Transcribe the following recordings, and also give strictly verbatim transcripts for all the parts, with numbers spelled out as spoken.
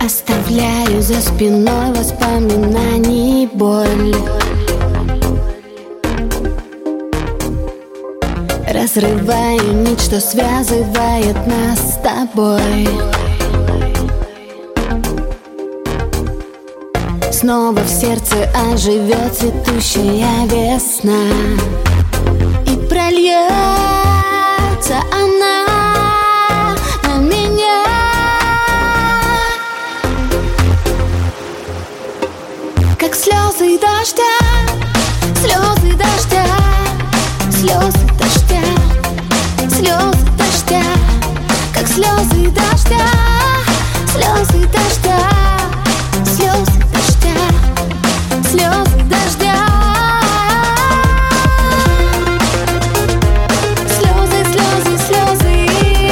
Оставляю за спиной воспоминаний боль. Разрываю нить, что связывает нас с тобой. Снова в сердце оживет цветущая весна, и прольется она на меня. Как слезы дождя, слезы дождя, слезы дождя, слезы дождя. Как слезы дождя, слезы дождя, слезы дождя, слезы дождя. Слезы, слезы, слезы.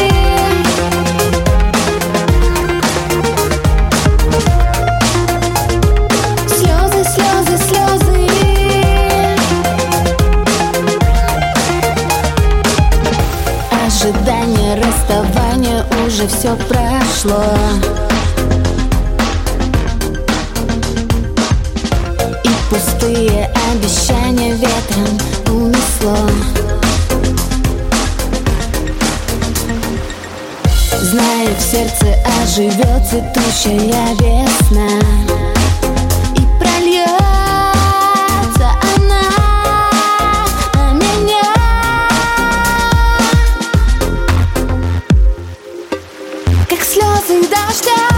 Слезы, слезы, слезы. Ожидание расставания уже все прошло. И пустые обещания ветром унесло. Знаю, в сердце оживет цветущая весна, и прольется она на меня. Как слезы дождя,